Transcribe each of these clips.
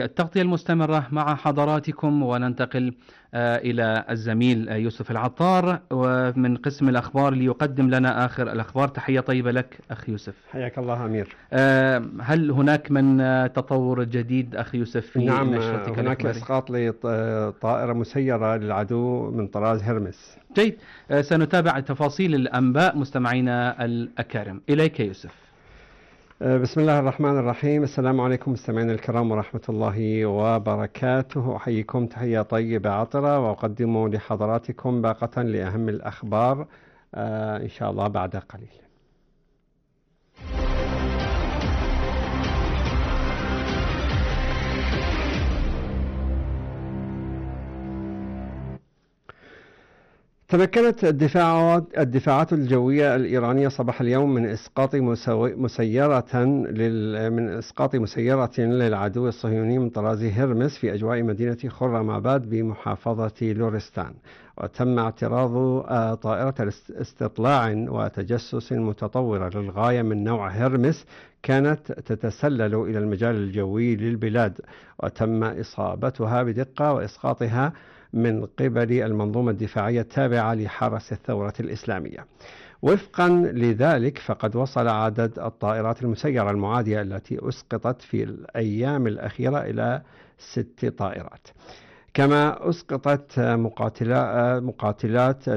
التغطية المستمرة مع حضراتكم، وننتقل إلى الزميل يوسف العطار ومن قسم الأخبار ليقدم لنا آخر الأخبار. تحية طيبة لك أخ يوسف. حياك الله أمير. هل هناك من تطور جديد أخ يوسف في نعم، نشرتك هناك الإخبارية؟ إسقاط لطائرة مسيرة للعدو من طراز هرمس. جيد، سنتابع تفاصيل الأنباء مستمعينا الأكارم. إليك يوسف. بسم الله الرحمن الرحيم. السلام عليكم مستمعينا الكرام ورحمة الله وبركاته. أحييكم تحية طيبة عطرة وأقدم لحضراتكم باقة لأهم الأخبار إن شاء الله بعد قليل. تمكنت الدفاعات الجوية الإيرانية صباح اليوم من إسقاط مسيرة للعدو الصهيوني من طراز هرمس في أجواء مدينة خرماباد بمحافظة لورستان. وتم اعتراض طائرة استطلاع وتجسس متطورة للغاية من نوع هرمس كانت تتسلل إلى المجال الجوي للبلاد، وتم إصابتها بدقة وإسقاطها من قبل المنظومة الدفاعية التابعة لحرس الثورة الإسلامية. وفقا لذلك فقد وصل عدد الطائرات المسيرة المعادية التي أسقطت في الأيام الأخيرة إلى 6 طائرات. كما أسقطت مقاتلات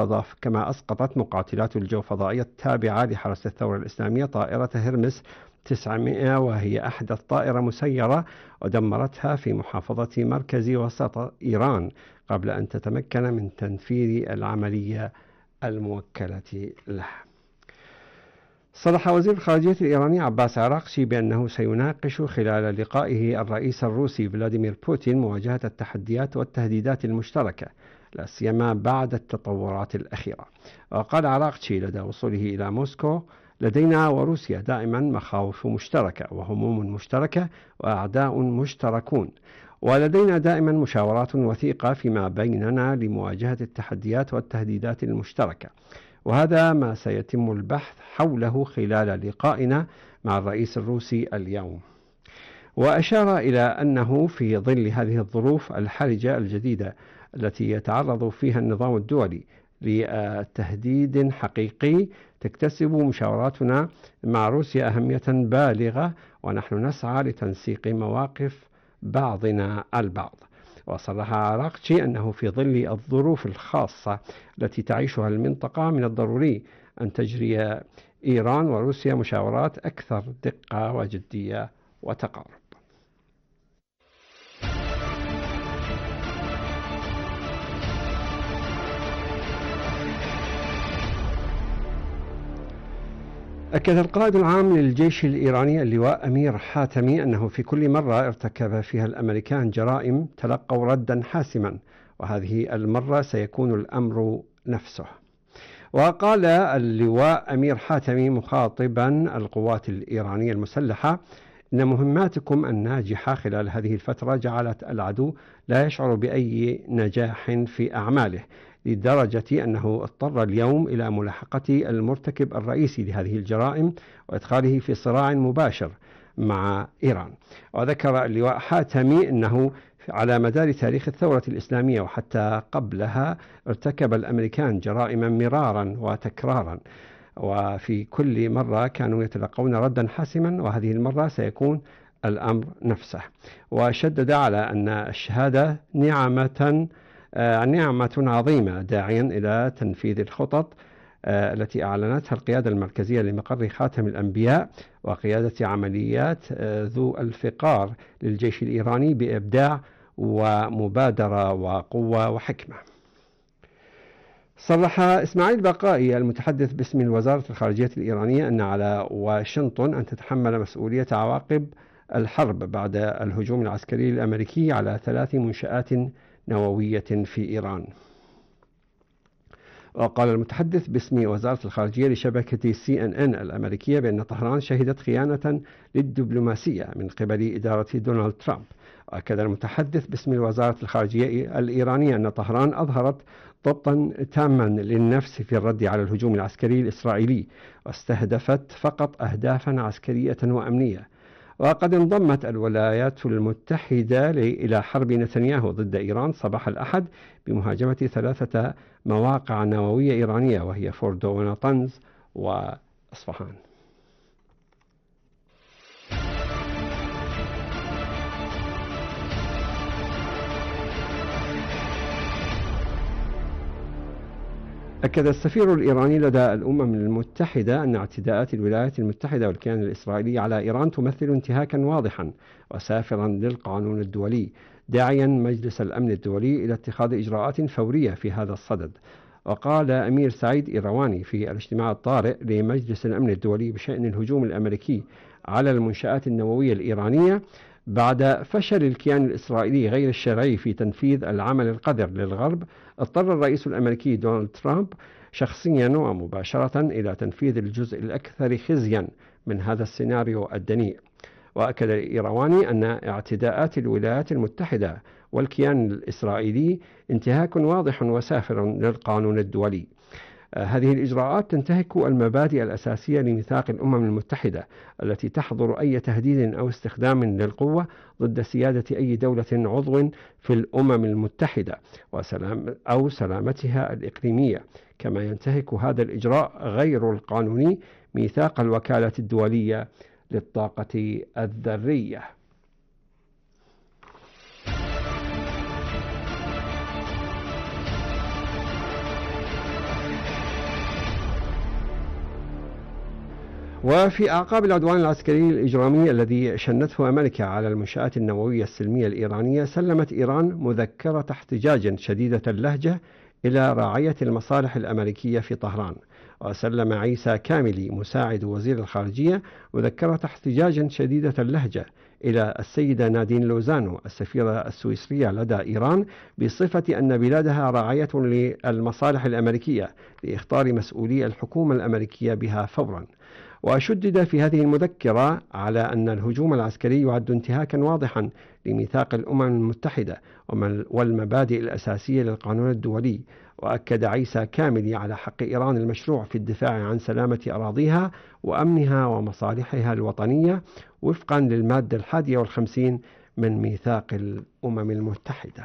الجو فضائية التابعة لحرس الثورة الإسلامية طائرة هرمس 900، وهي أحدث طائرة مسيرة، ودمرتها في محافظة مركز وسط إيران قبل أن تتمكن من تنفيذ العملية الموكلة لها. صرح وزير الخارجية الإيراني عباس عراقشي بأنه سيناقش خلال لقائه الرئيس الروسي فلاديمير بوتين مواجهة التحديات والتهديدات المشتركة، لا سيما بعد التطورات الأخيرة. وقال عراقشي لدى وصوله إلى موسكو: لدينا وروسيا دائما مخاوف مشتركة وهموم مشتركة وأعداء مشتركون، ولدينا دائما مشاورات وثيقة فيما بيننا لمواجهة التحديات والتهديدات المشتركة، وهذا ما سيتم البحث حوله خلال لقائنا مع الرئيس الروسي اليوم. وأشار إلى أنه في ظل هذه الظروف الحرجة الجديدة التي يتعرض فيها النظام الدولي لتهديد حقيقي تكتسب مشاوراتنا مع روسيا أهمية بالغة، ونحن نسعى لتنسيق مواقف بعضنا البعض. وصرح عراقشي أنه في ظل الظروف الخاصة التي تعيشها المنطقة من الضروري أن تجري إيران وروسيا مشاورات أكثر دقة وجدية وتقارب. أكد القائد العام للجيش الإيراني اللواء أمير حاتمي أنه في كل مرة ارتكب فيها الأمريكان جرائم تلقوا ردا حاسما، وهذه المرة سيكون الأمر نفسه. وقال اللواء أمير حاتمي مخاطبا القوات الإيرانية المسلحة: إن مهماتكم الناجحة خلال هذه الفترة جعلت العدو لا يشعر بأي نجاح في أعماله، لدرجة أنه اضطر اليوم إلى ملاحقة المرتكب الرئيسي لهذه الجرائم وإدخاله في صراع مباشر مع إيران. وذكر اللواء حاتمي أنه على مدار تاريخ الثورة الإسلامية وحتى قبلها ارتكب الأمريكان جرائما مرارا وتكرارا، وفي كل مرة كانوا يتلقون ردا حاسما، وهذه المرة سيكون الأمر نفسه. وشدد على أن الشهادة نعمة عظيمة، داعيا إلى تنفيذ الخطط التي أعلنتها القيادة المركزية لمقر خاتم الأنبياء وقيادة عمليات ذو الفقار للجيش الإيراني بإبداع ومبادرة وقوة وحكمة. صرح إسماعيل بقائي المتحدث باسم وزارة الخارجية الإيرانية أن على واشنطن أن تتحمل مسؤولية عواقب الحرب بعد الهجوم العسكري الأمريكي على 3 منشآت نووية في إيران. وقال المتحدث باسم وزارة الخارجية لشبكة CNN الأمريكية بأن طهران شهدت خيانة للدبلوماسية من قبل إدارة دونالد ترامب. وأكد المتحدث باسم وزارة الخارجية الإيرانية أن طهران أظهرت ضبطا تاما للنفس في الرد على الهجوم العسكري الإسرائيلي، واستهدفت فقط أهدافا عسكرية وأمنية. وقد انضمت الولايات المتحدة إلى حرب نتنياهو ضد إيران صباح الأحد بمهاجمة 3 مواقع نووية إيرانية، وهي فوردو ونطنز وأصفهان. أكد السفير الإيراني لدى الأمم المتحدة أن اعتداءات الولايات المتحدة والكيان الإسرائيلي على إيران تمثل انتهاكا واضحا وسافرا للقانون الدولي، داعيا مجلس الأمن الدولي إلى اتخاذ إجراءات فورية في هذا الصدد. وقال أمير سعيد إيرواني في الاجتماع الطارئ لمجلس الأمن الدولي بشأن الهجوم الأمريكي على المنشآت النووية الإيرانية بعد فشل الكيان الإسرائيلي غير الشرعي في تنفيذ العمل القذر للغرب، اضطر الرئيس الأمريكي دونالد ترامب شخصيا ومباشرة إلى تنفيذ الجزء الأكثر خزيا من هذا السيناريو الدنيء. وأكد إيرواني أن اعتداءات الولايات المتحدة والكيان الإسرائيلي انتهاك واضح وسافر للقانون الدولي. هذه الإجراءات تنتهك المبادئ الأساسية لميثاق الأمم المتحدة التي تحظر أي تهديد أو استخدام للقوة ضد سيادة أي دولة عضو في الأمم المتحدة أو سلامتها الإقليمية، كما ينتهك هذا الإجراء غير القانوني ميثاق الوكالة الدولية للطاقة الذرية. وفي أعقاب العدوان العسكري الإجرامي الذي شنته أمريكا على المنشآت النووية السلمية الإيرانية، سلمت إيران مذكرة احتجاج شديدة اللهجة إلى راعية المصالح الأمريكية في طهران. وسلم عيسى كاملي مساعد وزير الخارجية مذكرة احتجاج شديدة اللهجة إلى السيدة نادين لوزانو السفيرة السويسرية لدى إيران بصفة أن بلادها راعية للمصالح الأمريكية لإخطار مسؤولي الحكومة الأمريكية بها فورا. وشدد في هذه المذكرة على أن الهجوم العسكري يعد انتهاكا واضحا لميثاق الأمم المتحدة والمبادئ الأساسية للقانون الدولي. وأكد عيسى كاملي على حق إيران المشروع في الدفاع عن سلامة أراضيها وأمنها ومصالحها الوطنية وفقا للمادة 51 من ميثاق الأمم المتحدة.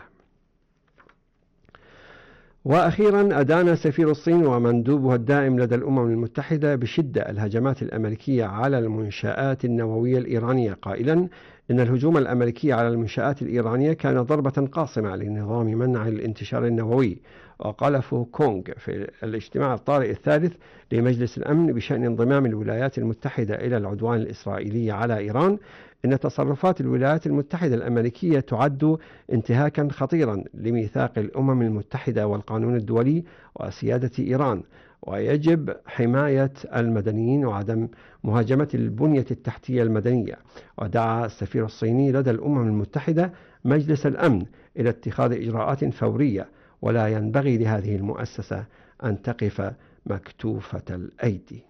وأخيرا أدان سفير الصين ومندوبها الدائم لدى الأمم المتحدة بشدة الهجمات الأمريكية على المنشآت النووية الإيرانية، قائلا إن الهجوم الأمريكي على المنشآت الإيرانية كان ضربة قاصمة لنظام منع الانتشار النووي. وقال فو كونغ في الاجتماع الطارئ الثالث لمجلس الأمن بشأن انضمام الولايات المتحدة إلى العدوان الإسرائيلي على إيران إن تصرفات الولايات المتحدة الأمريكية تعد انتهاكا خطيرا لميثاق الأمم المتحدة والقانون الدولي وسيادة إيران، ويجب حماية المدنيين وعدم مهاجمة البنية التحتية المدنية. ودعا السفير الصيني لدى الأمم المتحدة مجلس الأمن إلى اتخاذ إجراءات فورية، ولا ينبغي لهذه المؤسسة أن تقف مكتوفة الأيدي.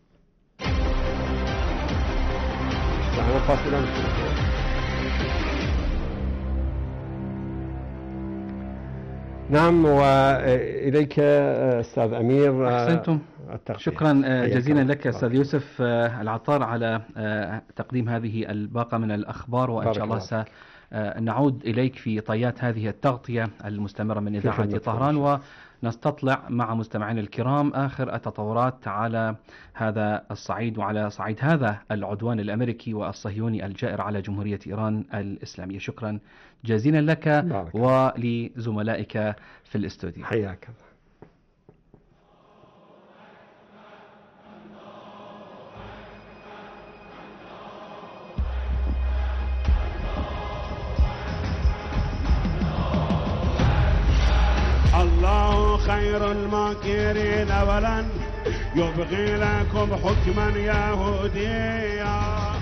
نعم، وإليك أستاذ أمير. أحسنتم، شكرا جزيلا لك أستاذ يوسف العطار على تقديم هذه الباقة من الأخبار، وإن شاء الله سنعود إليك في طيات هذه التغطية المستمرة من إذاعة طهران، ونستطلع مع مستمعين الكرام آخر التطورات على هذا الصعيد وعلى صعيد هذا العدوان الأمريكي والصهيوني الجائر على جمهورية إيران الإسلامية. شكرا جزيلا لك ولزملائك في الاستوديو. حياك. الله خير الماكرين ولن يبغي لكم حكما يهوديا.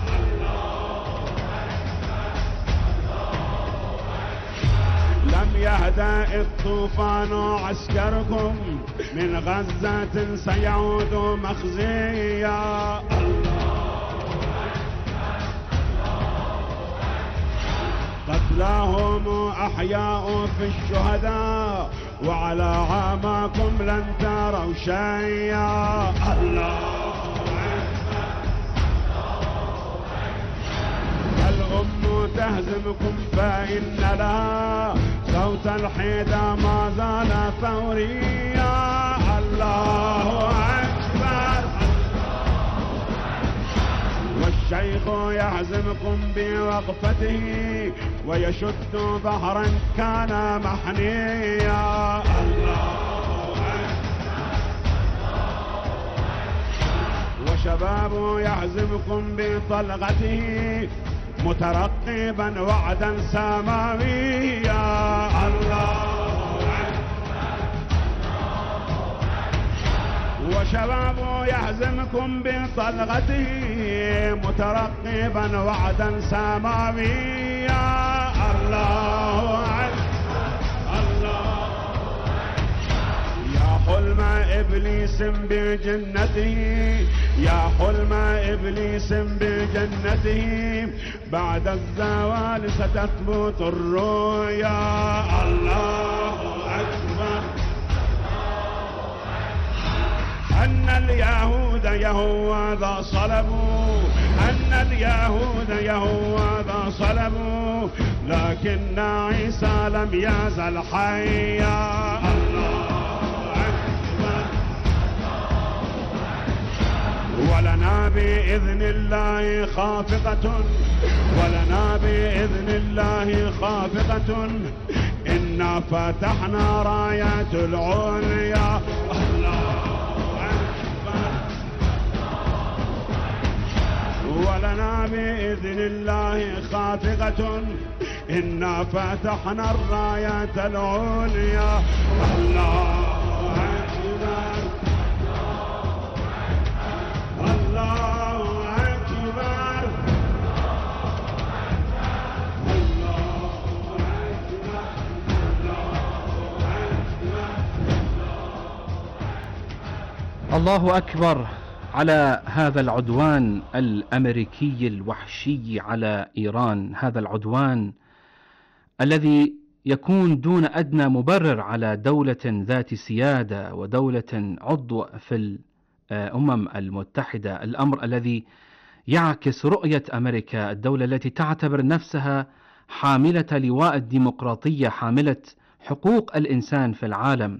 لم يهدأ الطوفان عسكركم من غزة سيعود مخزيا. قتلاهم أحياء في الشهداء وعلى عاماكم لن تروا شيئا. الله تهزمكم فإن لها صوت الحيدة ما زال ثوريا. الله أكبر. والشيخ يهزمكم بوقفته ويشد ظهرا كان محنيا. الله وشباب يهزمكم بطلقته مترقبا وعدا سماويا. الله وشباب يهزمكم بطلقته مترقبا وعدا سماويا. الله حلم إبليس بجنته، يا حلم إبليس بجنته، بعد الزوال ستثبت الرؤيا. الله أكبر. أن اليهود يهوذا صلبوا، أن اليهود يهوذا صلبوا، لكن عيسى لم يزل حيا. ولنا بإذن الله خافقة، ولنا بإذن الله خافقة، إنا فتحنا راية العليا. الله أكبر. ولنا بإذن الله خافقة، إنا فتحنا الراية العليا. الله أكبر. الله أكبر. الله أكبر على هذا العدوان الأمريكي الوحشي على إيران، هذا العدوان الذي يكون دون أدنى مبرر على دولة ذات سيادة ودولة عضو في الأمم المتحدة، الأمر الذي يعكس رؤية أمريكا، الدولة التي تعتبر نفسها حاملة لواء الديمقراطية، حاملة حقوق الإنسان في العالم،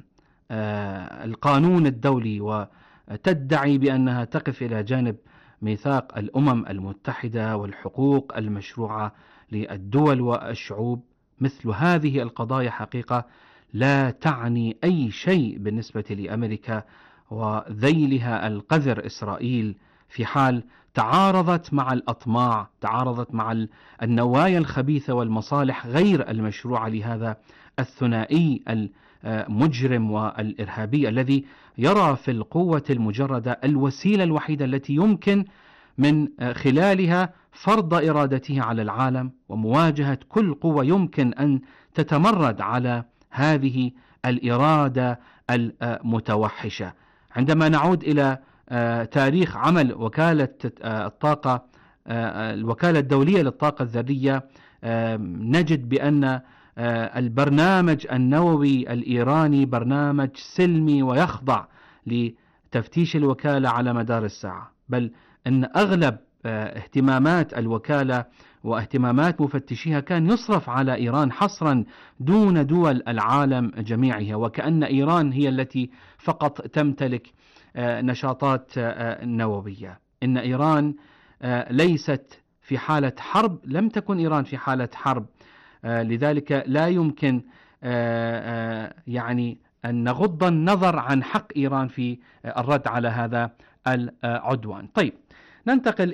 القانون الدولي، وتدعي بأنها تقف إلى جانب ميثاق الأمم المتحدة والحقوق المشروعة للدول والشعوب. مثل هذه القضايا حقيقة لا تعني أي شيء بالنسبة لأمريكا وذيلها القذر إسرائيل، في حال تعارضت مع الأطماع، تعارضت مع النوايا الخبيثة والمصالح غير المشروعة لهذا الثنائي المجرم والإرهابي الذي يرى في القوة المجردة الوسيلة الوحيدة التي يمكن من خلالها فرض إرادته على العالم ومواجهة كل قوة يمكن أن تتمرد على هذه الإرادة المتوحشة. عندما نعود إلى تاريخ عمل وكالة الطاقة، الوكالة الدولية للطاقة الذرية، نجد بأن البرنامج النووي الإيراني برنامج سلمي ويخضع لتفتيش الوكالة على مدار الساعة، بل أن أغلب اهتمامات الوكالة واهتمامات مفتشيها كان يصرف على إيران حصرا دون دول العالم جميعها، وكأن إيران هي التي فقط تمتلك نشاطات نووية. إن إيران ليست في حالة حرب، لم تكن إيران في حالة حرب، لذلك لا يمكن يعني أن نغض النظر عن حق إيران في الرد على هذا العدوان. طيب، ننتقل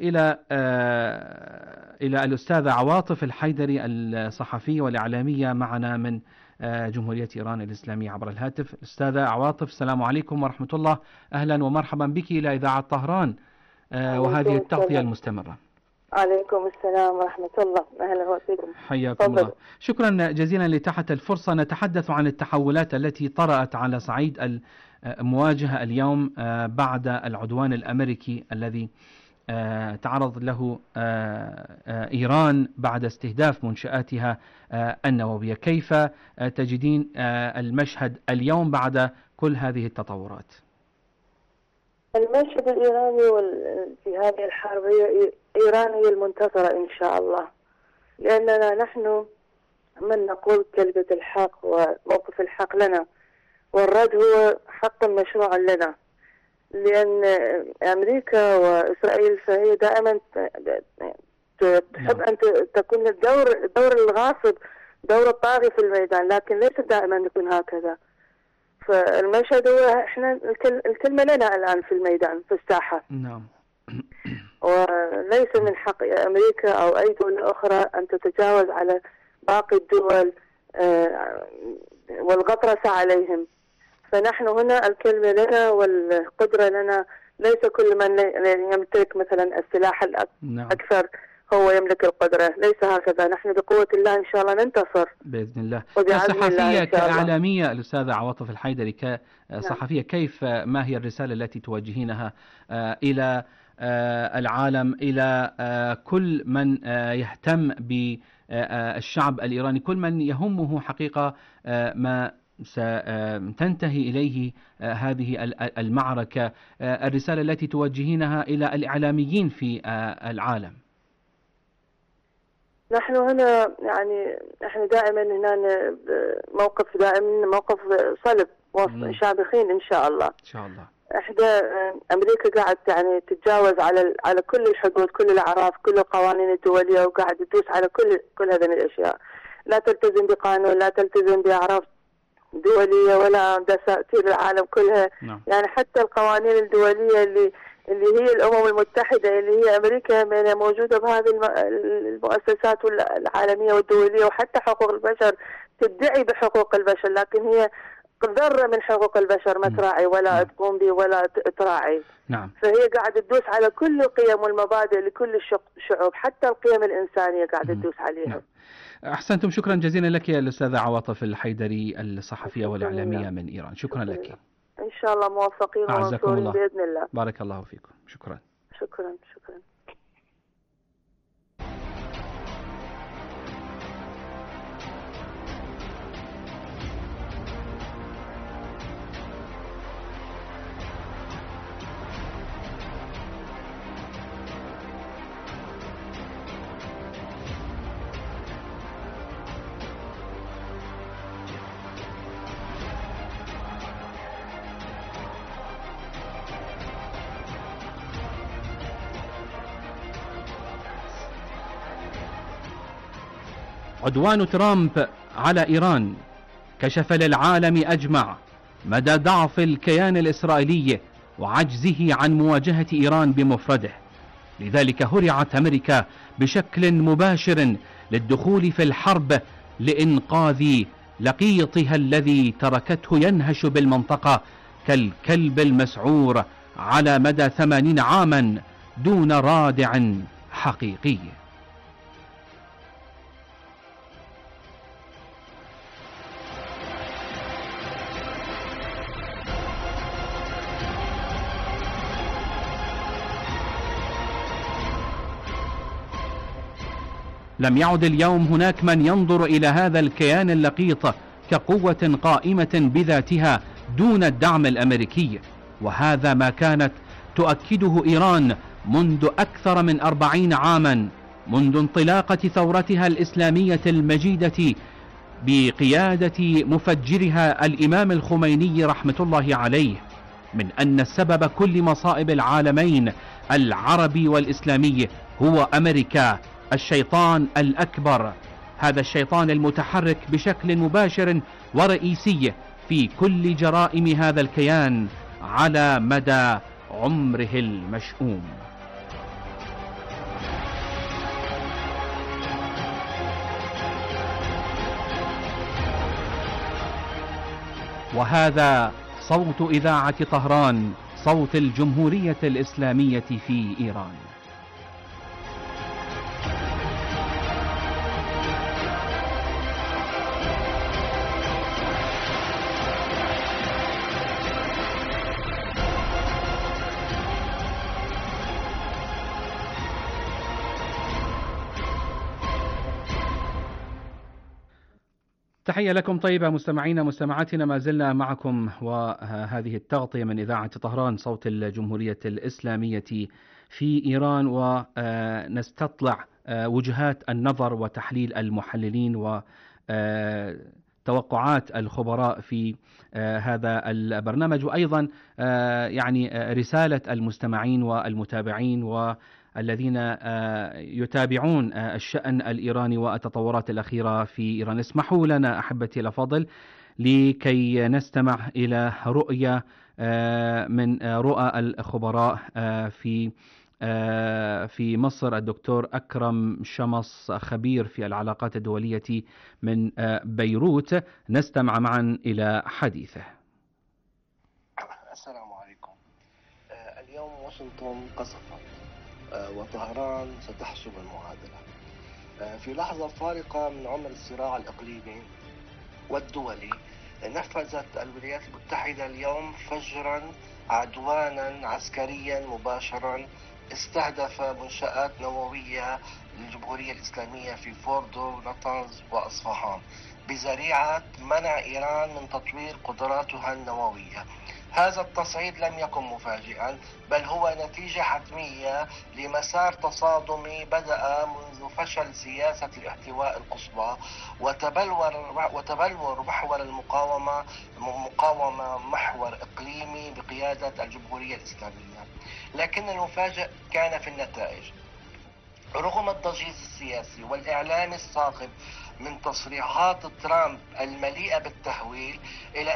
إلى الأستاذة عواطف الحيدري الصحفية والإعلامية معنا من جمهورية إيران الإسلامية عبر الهاتف. أستاذة عواطف، السلام عليكم ورحمة الله، أهلا ومرحبا بك إلى إذاعة طهران وهذه التغطية المستمرة. عليكم السلام ورحمة الله، أهلا وسهلا، حياكم الله. شكرا جزيلا لإتاحة الفرصة. نتحدث عن التحولات التي طرأت على صعيد المواجهة اليوم بعد العدوان الأمريكي الذي تعرض له إيران بعد استهداف منشآتها النووية. كيف تجدين المشهد اليوم بعد كل هذه التطورات؟ المشهد الإيراني في هذه الحرب، إيران هي المنتصرة إن شاء الله، لأننا نحن من نقول كلمة الحق وموقف الحق لنا، والرد هو حق مشروع لنا، لأن أمريكا وإسرائيل فهي دائما تحب أن تكون الدور الغاصب، دور الطاغي في الميدان، لكن ليس دائما يكون هكذا. فالمشهد هو احنا الكلمة لنا الآن في الميدان في الساحة. نعم. وليس من حق أمريكا أو أي دولة أخرى أن تتجاوز على باقي الدول والغطرسة عليهم. فنحن هنا الكلمة لنا والقدرة لنا، ليس كل من يمتلك مثلا السلاح الأكثر هو يملك القدرة، ليس هكذا. نحن بقوة الله إن شاء الله ننتصر بإذن الله. كصحفية كإعلامية الأستاذة عواطف الحيدري، كصحفية كيف ما هي الرسالة التي توجهينها إلى العالم، إلى كل من يهتم بالشعب الإيراني، كل من يهمه حقيقة ما ستنتهي إليه هذه المعركة، الرسالة التي توجهينها إلى الإعلاميين في العالم؟ نحن هنا يعني احنا دائما هنا موقف صلب شامخين ان شاء الله. ان شاء الله. امريكا قاعد يعني تتجاوز على كل الحدود، كل الاعراف، كل القوانين الدوليه، وقاعد تدوس على كل هذه الاشياء. لا تلتزم بقانون، لا تلتزم باعراف دوليه ولا دساتير العالم كلها. يعني حتى القوانين الدوليه اللي هي الأمم المتحدة، اللي هي أمريكا موجودة بهذه المؤسسات العالمية والدولية، وحتى حقوق البشر تدعي بحقوق البشر، لكن هي ذرة من حقوق البشر ما تراعي ولا تقوم به ولا تراعي. نعم. فهي قاعدة تدوس على كل القيم والمبادئ لكل الشعوب، حتى القيم الإنسانية قاعدة تدوس عليها. نعم. أحسنتم، شكرا جزيلا لك يا الأستاذة عواطف الحيدري الصحفية والإعلامية من إيران. شكرا لك. إن شاء الله موفقين ومنصورين بإذن الله. بارك الله فيكم. شكرا. شكرا. شكرا. عدوان ترامب على إيران كشف للعالم أجمع مدى ضعف الكيان الإسرائيلي وعجزه عن مواجهة إيران بمفرده. لذلك هرعت أمريكا بشكل مباشر للدخول في الحرب لإنقاذ لقيطها الذي تركته ينهش بالمنطقة كالكلب المسعور على مدى 80 عاما دون رادع حقيقي. لم يعد اليوم هناك من ينظر إلى هذا الكيان اللقيط كقوة قائمة بذاتها دون الدعم الأمريكي، وهذا ما كانت تؤكده إيران منذ أكثر من 40 عاما، منذ انطلاقة ثورتها الإسلامية المجيدة بقيادة مفجرها الإمام الخميني رحمة الله عليه، من أن سبب كل مصائب العالمين العربي والإسلامي هو أمريكا، الشيطان الأكبر، هذا الشيطان المتحرك بشكل مباشر ورئيسي في كل جرائم هذا الكيان على مدى عمره المشؤوم. وهذا صوت إذاعة طهران، صوت الجمهورية الإسلامية في إيران. تحية لكم طيبة مستمعينا مستمعاتنا، ما زلنا معكم وهذه التغطية من إذاعة طهران صوت الجمهورية الإسلامية في إيران، ونستطلع وجهات النظر وتحليل المحللين وتوقعات الخبراء في هذا البرنامج، وأيضا يعني رسالة المستمعين والمتابعين والذين يتابعون الشأن الإيراني والتطورات الأخيرة في إيران. اسمحوا لنا أحبتي الأفاضل لكي نستمع إلى رؤية من رؤى الخبراء في مصر، الدكتور أكرم شمص، خبير في العلاقات الدولية من بيروت. نستمع معا إلى حديثه. السلام عليكم. اليوم واشنطن قصفت وطهران ستحسم المعادلة. في لحظة فارقة من عمر الصراع الإقليمي والدولي نفذت الولايات المتحدة اليوم فجرا عدوانا عسكريا مباشرا استهدف منشآت نووية للجمهورية الإسلامية في فوردو ونطنز وأصفهان بذريعة منع إيران من تطوير قدراتها النووية. هذا التصعيد لم يكن مفاجئا، بل هو نتيجة حتمية لمسار تصادمي بدأ منذ فشل سياسة الاحتواء القصوى وتبلور محور المقاومة محور إقليمي بقيادة الجمهورية الإسلامية. لكن المفاجئ كان في النتائج. رغم الضجيج السياسي والإعلامي الصاخب من تصريحات ترامب المليئة بالتهويل إلى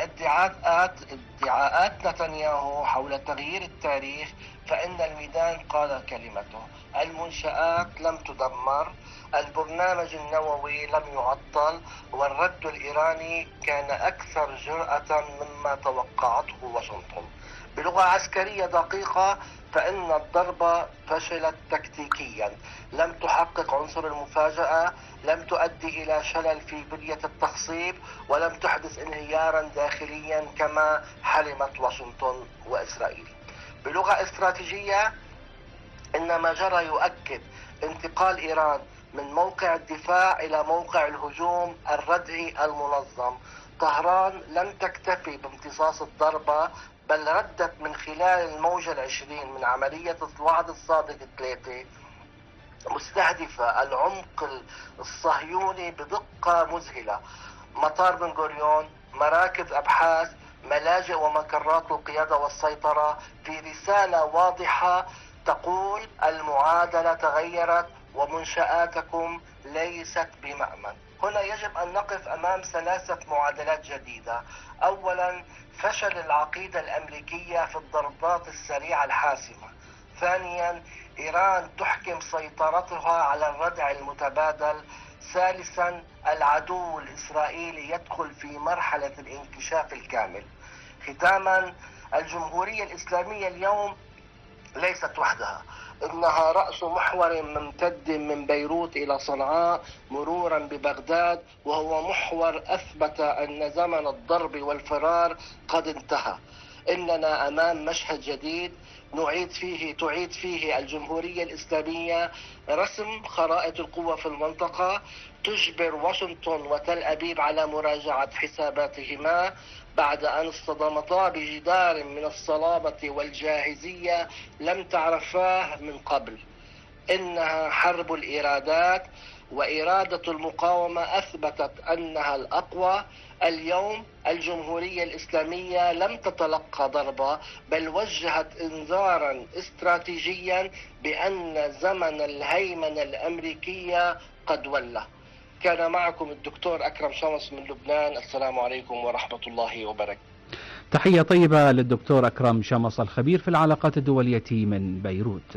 ادعاءات نتنياهو حول تغيير التاريخ، فإن الميدان قال كلمته. المنشآت لم تدمر، البرنامج النووي لم يعطل، والرد الإيراني كان أكثر جرأة مما توقعته واشنطن. بلغة عسكرية دقيقة فإن الضربة فشلت تكتيكيا، لم تحقق عنصر المفاجأة، لم تؤدي إلى شلل في بنية التخصيب، ولم تحدث انهيارا داخليا كما حلمت واشنطن وإسرائيل. بلغة استراتيجية إن ما جرى يؤكد انتقال إيران من موقع الدفاع إلى موقع الهجوم الردعي المنظم. طهران لم تكتفي بامتصاص الضربة، بل ردت من خلال الموجة العشرين من عملية الوعد الصادق 3 مستهدفة العمق الصهيوني بدقة مذهلة: مطار بن غوريون، مراكز أبحاث، ملاجئ ومقرات القيادة والسيطرة، في رسالة واضحة تقول المعادلة تغيرت ومنشآتكم ليست بمأمن. هنا يجب أن نقف أمام 3 معادلات جديدة. أولا، فشل العقيدة الأمريكية في الضربات السريعة الحاسمة. ثانيا، إيران تحكم سيطرتها على الردع المتبادل. ثالثا، العدو الإسرائيلي يدخل في مرحلة الانكشاف الكامل. ختاما، الجمهورية الإسلامية اليوم ليست وحدها، إنها رأس محور ممتد من بيروت إلى صنعاء مرورا ببغداد، وهو محور أثبت أن زمن الضرب والفرار قد انتهى. إننا أمام مشهد جديد تعيد فيه الجمهورية الإسلامية رسم خرائط القوة في المنطقة، تجبر واشنطن وتل أبيب على مراجعة حساباتهما بعد أن اصطدمتا بجدار من الصلابة والجاهزية لم تعرفاه من قبل. إنها حرب الإرادات، وإرادة المقاومة أثبتت أنها الأقوى. اليوم الجمهورية الإسلامية لم تتلقى ضربة، بل وجهت إنذارا استراتيجيا بأن زمن الهيمنة الأمريكية قد ولى. كان معكم الدكتور أكرم شمص من لبنان. السلام عليكم ورحمة الله وبركاته. تحية طيبة للدكتور أكرم شمص، الخبير في العلاقات الدولية من بيروت.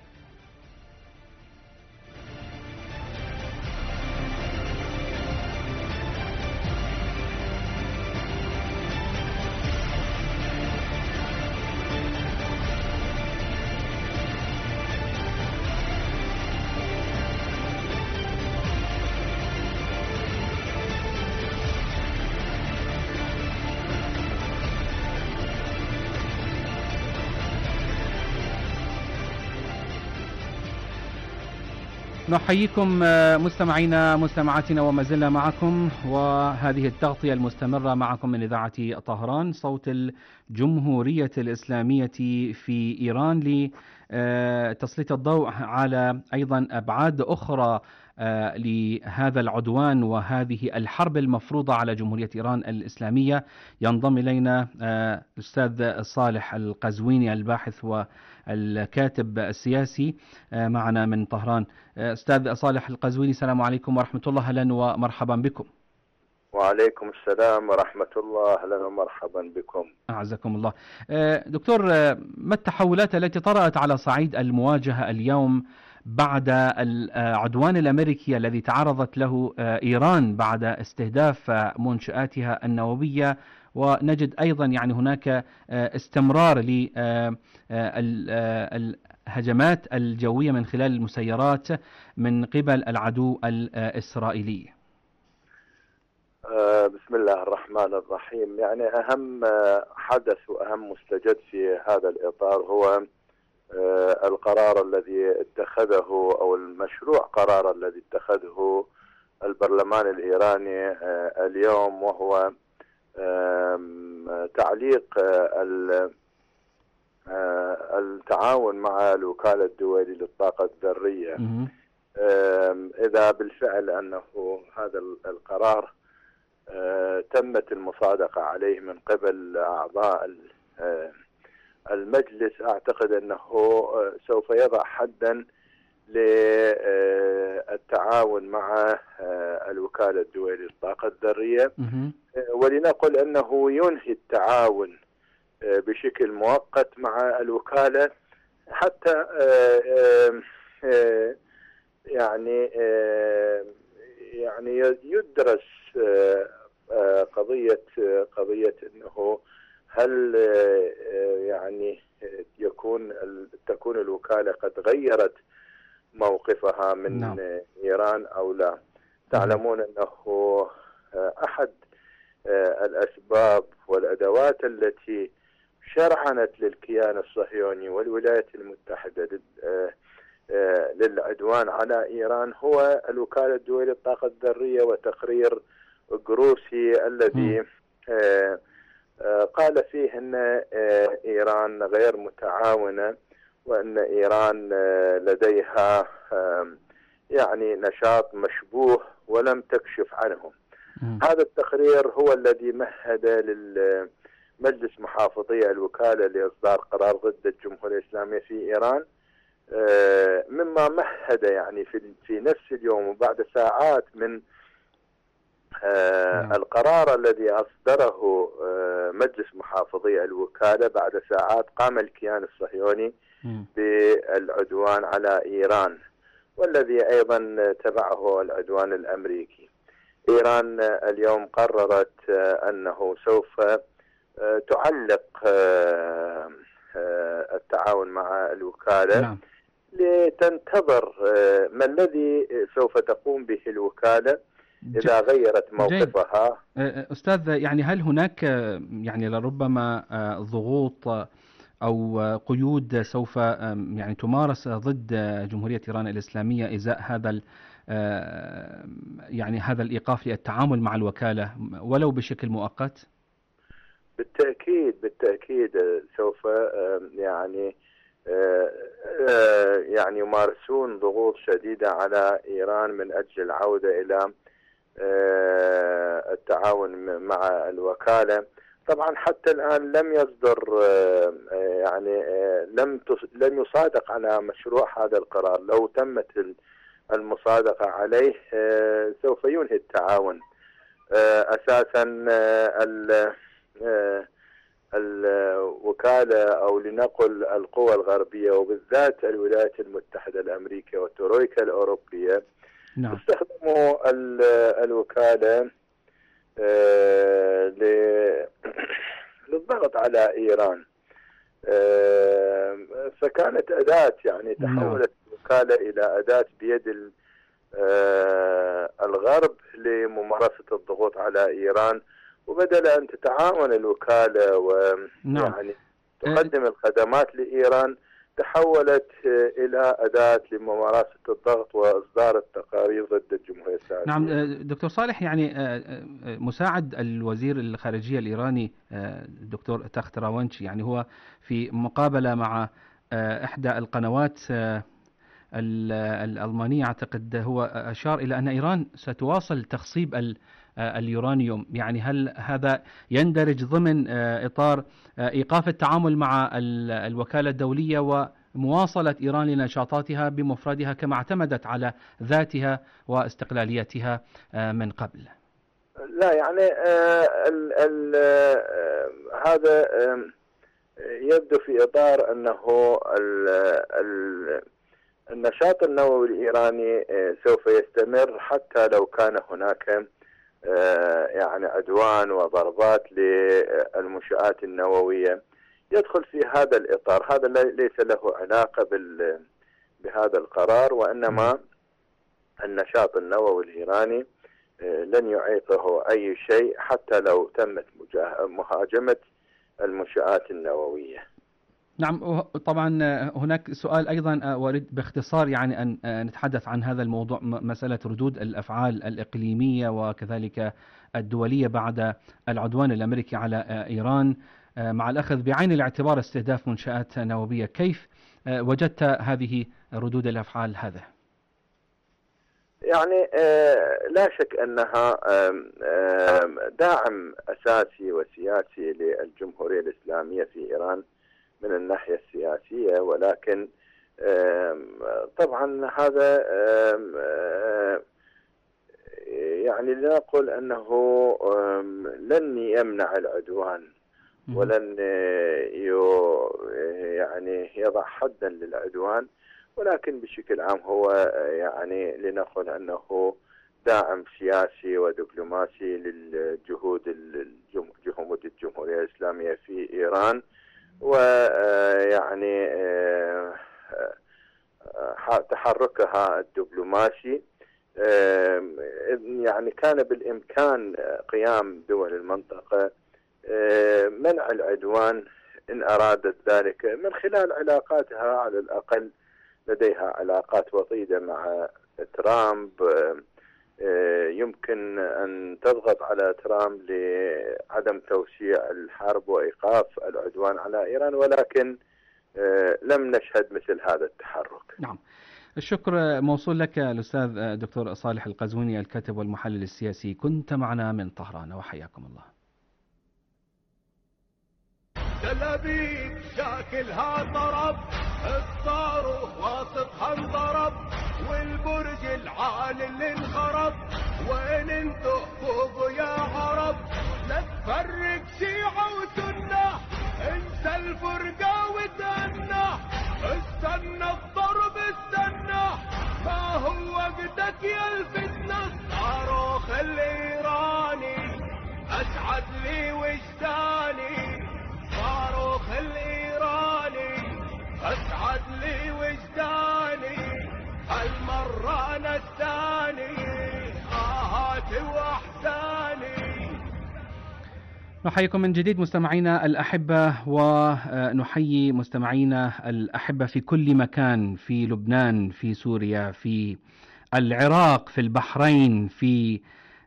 نحييكم مستمعينا مستمعاتنا، وما زلنا معكم، وهذه التغطية المستمرة معكم من إذاعة طهران صوت الجمهورية الإسلامية في إيران تسليط الضوء على أيضا أبعاد أخرى لهذا العدوان وهذه الحرب المفروضة على جمهورية إيران الإسلامية. ينضم إلينا الأستاذ صالح القزويني الباحث والكاتب السياسي معنا من طهران. أستاذ صالح القزويني، السلام عليكم ورحمة الله، أهلا ومرحبا بكم. وعليكم السلام ورحمة الله، أهلا ومرحبا بكم. أعزكم الله. دكتور، ما التحولات التي طرأت على صعيد المواجهة اليوم بعد العدوان الأمريكي الذي تعرضت له إيران بعد استهداف منشآتها النووية، ونجد أيضا يعني هناك استمرار للهجمات الجوية من خلال المسيرات من قبل العدو الإسرائيلي؟ بسم الله الرحمن الرحيم. يعني أهم حدث وأهم مستجد في هذا الإطار هو القرار الذي اتخذه أو المشروع قرار الذي اتخذه البرلمان الإيراني اليوم، وهو تعليق التعاون مع الوكالة الدولية للطاقة الذرية. إذا بالفعل أنه هذا القرار تمت المصادقة عليه من قبل أعضاء المجلس، أعتقد أنه سوف يضع حدا للتعاون مع الوكالة الدولية للطاقة الذرية، ولنقل أنه ينهي التعاون بشكل مؤقت مع الوكالة حتى يعني يدرس قضية أنه هل يعني تكون الوكالة قد غيرت موقفها من إيران أو لا. تعلمون أنه أحد الأسباب والأدوات التي شرعنت للكيان الصهيوني والولايات المتحدة للعدوان على إيران هو الوكالة الدولية للطاقة الذرية، وتقرير جروسي الذي قال فيه أن إيران غير متعاونة، وأن إيران لديها يعني نشاط مشبوه ولم تكشف عنه. هذا التقرير هو الذي مهد للمجلس محافظي الوكالة لإصدار قرار ضد الجمهورية الإسلامية في إيران، مما مهد يعني في نفس اليوم وبعد ساعات من القرار الذي أصدره مجلس محافظي الوكالة، بعد ساعات قام الكيان الصهيوني بالعدوان على إيران، والذي أيضا تبعه العدوان الأمريكي. إيران اليوم قررت أنه سوف تعلق التعاون مع الوكالة لتنتظر ما الذي سوف تقوم به الوكالة إذا غيرت موقفها. أستاذ، يعني هل هناك يعني لربما ضغوط أو قيود سوف يعني تمارس ضد جمهورية إيران الإسلامية إزاء هذا يعني هذا الإيقاف للتعامل مع الوكالة ولو بشكل مؤقت؟ بالتأكيد سوف يعني يمارسون ضغوط شديدة على إيران من أجل العودة إلى التعاون مع الوكالة. طبعا حتى الآن لم يصدر يعني لم يصادق على مشروع هذا القرار. لو تمت المصادقة عليه سوف ينهي التعاون. أساسا الوكالة أو لنقل القوى الغربية وبالذات الولايات المتحدة الأمريكية والترويكا الأوروبية استخدموا الوكالة للضغط على إيران، فكانت أداة يعني تحولت الوكالة إلى أداة بيد الغرب لممارسة الضغوط على إيران، وبدل أن تتعاون الوكالة ويعني تقدم الخدمات لإيران تحولت إلى أداة لممارسة الضغط وإصدار التقارير ضد الجمهورية الإسلامية. نعم دكتور صالح، يعني مساعد الوزير الخارجية الإيراني الدكتور تخت راونشي، يعني هو في مقابلة مع إحدى القنوات الألمانية أعتقد هو أشار إلى أن إيران ستواصل تخصيب اليورانيوم. يعني هل هذا يندرج ضمن إطار إيقاف التعامل مع الوكالة الدولية ومواصلة إيران لنشاطاتها بمفردها كما اعتمدت على ذاتها واستقلاليتها من قبل؟ لا، يعني هذا يبدو في إطار أنه النشاط النووي الإيراني سوف يستمر حتى لو كان هناك يعني عدوان وضربات للمنشآت النووية. يدخل في هذا الإطار، هذا ليس له علاقة بهذا القرار، وإنما النشاط النووي الإيراني لن يعيقه أي شيء حتى لو تمت مهاجمة المنشآت النووية. نعم، طبعا هناك سؤال أيضا أريد باختصار يعني أن نتحدث عن هذا الموضوع، مسألة ردود الأفعال الإقليمية وكذلك الدولية بعد العدوان الأمريكي على إيران مع الأخذ بعين الاعتبار استهداف منشآت نووية. كيف وجدت هذه ردود الأفعال هذا؟ يعني لا شك أنها داعم أساسي وسياسي للجمهورية الإسلامية في إيران من الناحية السياسية، ولكن طبعا هذا يعني لنقول أنه لن يمنع العدوان ولن يعني يضع حدا للعدوان، ولكن بشكل عام هو يعني لنقول أنه داعم سياسي ودبلوماسي للجهود جهود الجمهورية الإسلامية في إيران، ويعني تحركها الدبلوماسي يعني كان بالإمكان قيام دول المنطقة منع العدوان إن أرادت ذلك من خلال علاقاتها، على الأقل لديها علاقات وطيدة مع ترامب، يمكن أن تضغط على ترامب لعدم توسيع الحرب وإيقاف العدوان على إيران، ولكن لم نشهد مثل هذا التحرك. نعم، الشكر موصول لك الأستاذ دكتور صالح القزويني، الكاتب والمحلل السياسي، كنت معنا من طهران وحياكم الله. تل أبيب شاكلها ضرب، الصاروخ واصفها انضرب، والبرج العالي اللي انخرب، وين انتو فوقوا يا عرب؟ لا تفرق شيعة وسنة، انسى الفرقة وتأنى، استنى الضرب استنى، ما هو وقتك يا الفتنة. الصاروخ الإيراني أسعد لي وجداني، صاروخ الإيراني أسعد لي وجداني، هالمرة أنا الثاني آهاتي وأحزاني. نحييكم من جديد مستمعينا الأحبة، ونحيي مستمعينا الأحبة في كل مكان، في لبنان، في سوريا، في العراق، في البحرين، في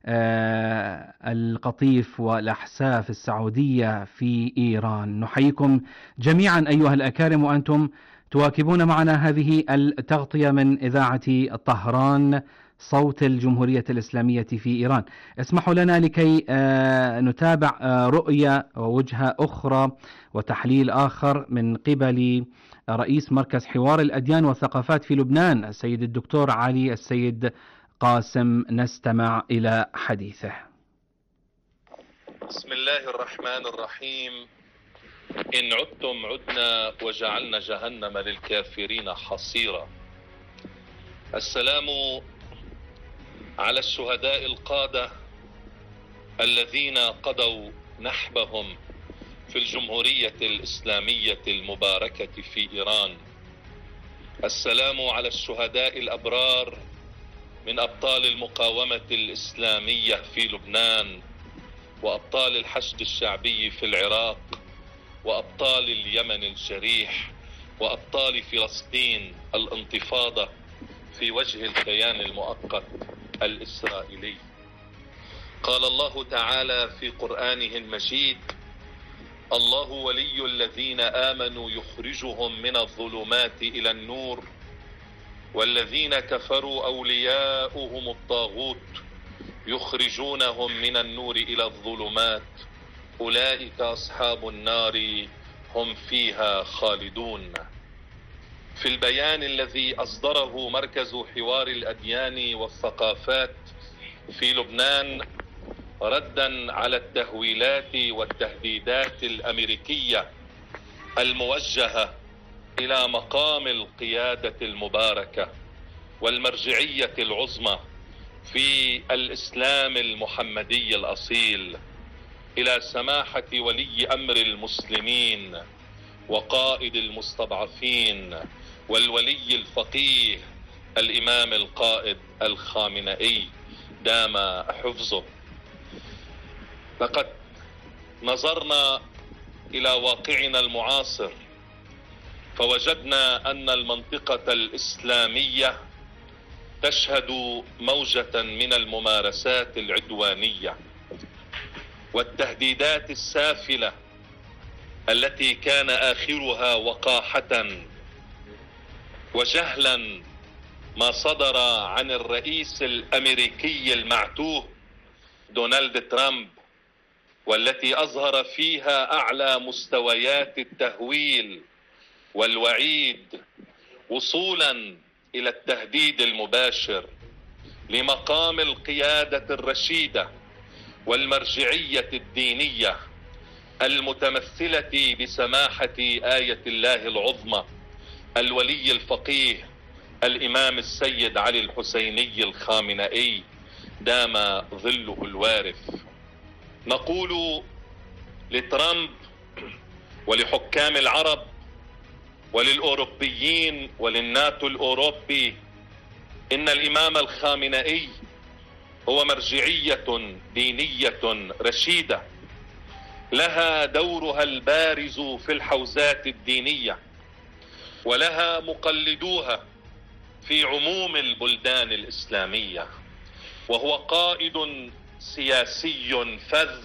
القطيف والأحساء، في السعودية، في إيران. نحييكم جميعا أيها الأكارم، وأنتم تواكبون معنا هذه التغطية من إذاعة طهران صوت الجمهورية الإسلامية في إيران. اسمحوا لنا لكي نتابع رؤية ووجهة أخرى وتحليل آخر من قبل رئيس مركز حوار الأديان والثقافات في لبنان السيد الدكتور علي السيد قاسم. نستمع إلى حديثه. بسم الله الرحمن الرحيم. إن عدتم عدنا وجعلنا جهنم للكافرين حصيرا. السلام على الشهداء القادة الذين قضوا نحبهم في الجمهورية الإسلامية المباركة في إيران. السلام على الشهداء الأبرار من أبطال المقاومة الإسلامية في لبنان، وأبطال الحشد الشعبي في العراق، وأبطال اليمن الجريح، وأبطال فلسطين الانتفاضة في وجه الكيان المؤقت الإسرائيلي. قال الله تعالى في قرآنه المجيد: الله ولي الذين آمنوا يخرجهم من الظلمات إلى النور، والذين كفروا أولياؤهم الطاغوت يخرجونهم من النور إلى الظلمات، أولئك أصحاب النار هم فيها خالدون. في البيان الذي أصدره مركز حوار الأديان والثقافات في لبنان ردا على التهويلات والتهديدات الأمريكية الموجهة إلى مقام القيادة المباركة والمرجعية العظمى في الإسلام المحمدي الأصيل، إلى سماحة ولي أمر المسلمين وقائد المستضعفين والولي الفقيه الإمام القائد الخامنئي دام حفظه، لقد نظرنا إلى واقعنا المعاصر فوجدنا أن المنطقة الإسلامية تشهد موجة من الممارسات العدوانية والتهديدات السافلة التي كان آخرها وقاحة وجهلا ما صدر عن الرئيس الأمريكي المعتوه دونالد ترامب، والتي أظهر فيها أعلى مستويات التهويل والوعيد وصولا إلى التهديد المباشر لمقام القيادة الرشيدة والمرجعية الدينية المتمثلة بسماحة آية الله العظمى الولي الفقيه الإمام السيد علي الحسيني الخامنئي دام ظله الوارث. نقول لترامب ولحكام العرب وللأوروبيين وللناتو الأوروبي إن الإمام الخامنئي هو مرجعية دينية رشيدة لها دورها البارز في الحوزات الدينية ولها مقلدوها في عموم البلدان الإسلامية، وهو قائد سياسي فذ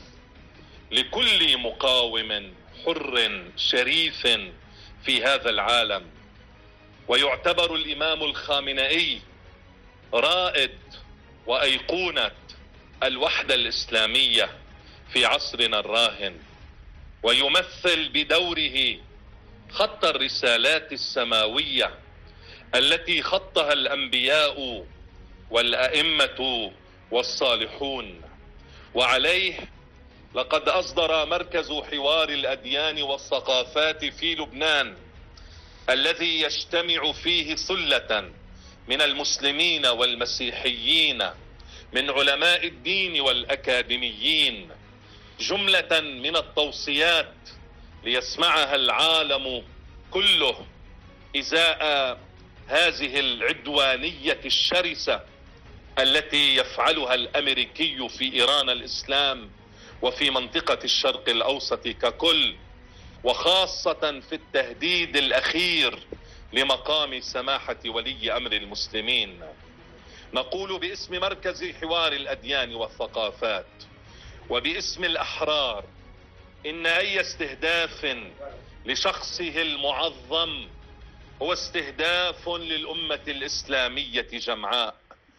لكل مقاوم حر شريف في هذا العالم. ويعتبر الإمام الخامنئي رائد وأيقونة الوحدة الإسلامية في عصرنا الراهن، ويمثل بدوره خط الرسالات السماوية التي خطها الأنبياء والأئمة والصالحون. وعليه لقد أصدر مركز حوار الأديان والثقافات في لبنان، الذي يجتمع فيه ثلة من المسلمين والمسيحيين من علماء الدين والأكاديميين، جملة من التوصيات ليسمعها العالم كله إزاء هذه العدوانية الشرسة التي يفعلها الأمريكي في إيران الإسلام وفي منطقة الشرق الأوسط ككل، وخاصة في التهديد الأخير لمقام سماحة ولي أمر المسلمين. نقول باسم مركز حوار الأديان والثقافات وباسم الأحرار إن أي استهداف لشخصه المعظم هو استهداف للأمة الإسلامية جمعاء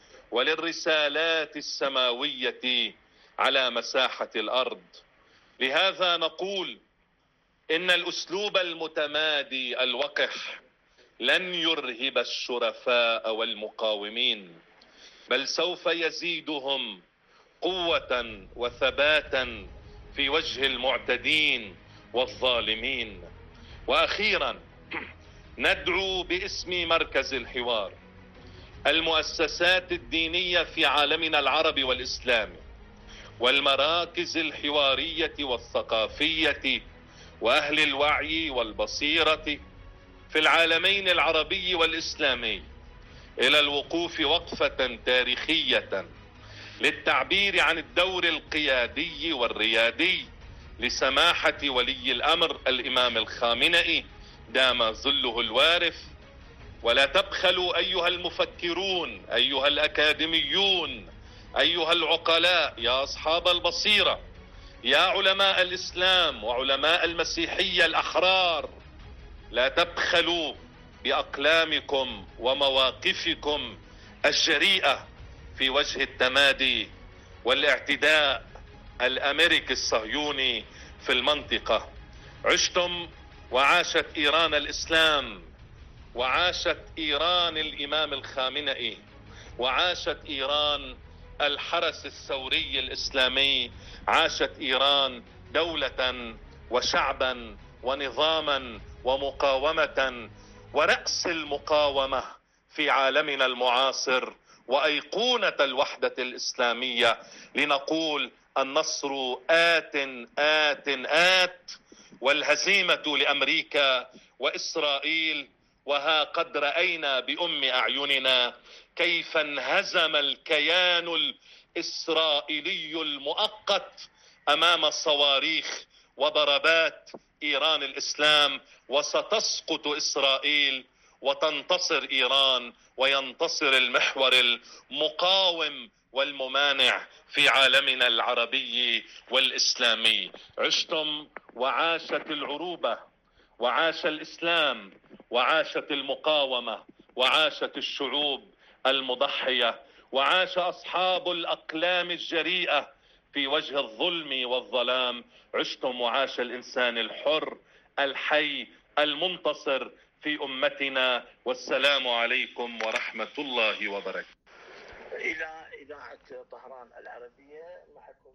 وللرسالات السماوية على مساحة الأرض. لهذا نقول إن الأسلوب المتمادي الوقح لن يرهب الشرفاء والمقاومين، بل سوف يزيدهم قوة وثباتا في وجه المعتدين والظالمين. وأخيرا ندعو باسم مركز الحوار المؤسسات الدينية في عالمنا العربي والإسلامي والمراكز الحوارية والثقافية وأهل الوعي والبصيرة في العالمين العربي والإسلامي إلى الوقوف وقفة تاريخية للتعبير عن الدور القيادي والريادي لسماحة ولي الأمر الإمام الخامنئي دام ظله الوارث. ولا تبخلوا أيها المفكرون، أيها الأكاديميون، أيها العقلاء، يا أصحاب البصيرة، يا علماء الإسلام وعلماء المسيحية الأحرار، لا تبخلوا بأقلامكم ومواقفكم الجريئة في وجه التمادي والاعتداء الأمريكي الصهيوني في المنطقة. عشتم وعاشت إيران الإسلام، وعاشت إيران الإمام الخامنئي، وعاشت إيران الحرس الثوري الإسلامي، عاشت إيران دولة وشعبا ونظاما ومقاومة، ورأس المقاومة في عالمنا المعاصر وأيقونة الوحدة الإسلامية، لنقول النصر آت آت آت والهزيمة لأمريكا وإسرائيل. وها قد رأينا بأم أعيننا كيف انهزم الكيان الإسرائيلي المؤقت أمام صواريخ وضربات إيران الإسلام، وستسقط إسرائيل وتنتصر إيران وينتصر المحور المقاوم والممانع في عالمنا العربي والإسلامي. عشتم وعاشت العروبة، وعاش الإسلام، وعاشت المقاومة، وعاشت الشعوب المضحية، وعاش أصحاب الأقلام الجريئة في وجه الظلم والظلام. عشتم وعاش الإنسان الحر الحي المنتصر في أمتنا. والسلام عليكم ورحمة الله وبركاته. إلى إذاعة طهران العربية، معكم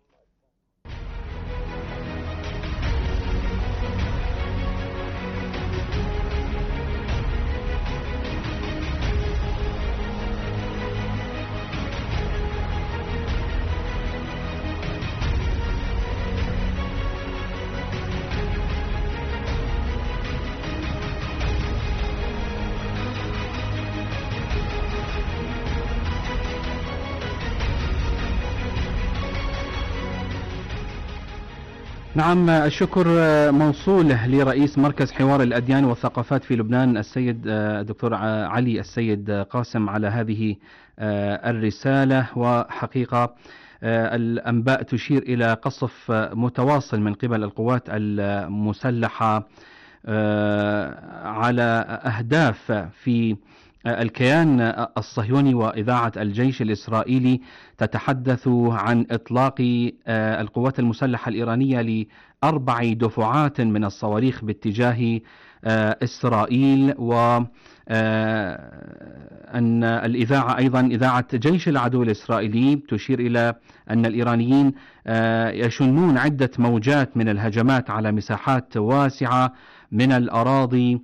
نعم، الشكر موصول لرئيس مركز حوار الأديان والثقافات في لبنان السيد دكتور علي السيد قاسم على هذه الرسالة. وحقيقة الأنباء تشير إلى قصف متواصل من قبل القوات المسلحة على أهداف في الكيان الصهيوني. وإذاعة الجيش الإسرائيلي تتحدث عن إطلاق القوات المسلحة الإيرانية ل4 دفعات من الصواريخ باتجاه إسرائيل. وأن الإذاعة أيضا إذاعة جيش العدو الإسرائيلي تشير إلى أن الإيرانيين يشنون عدة موجات من الهجمات على مساحات واسعة من الأراضي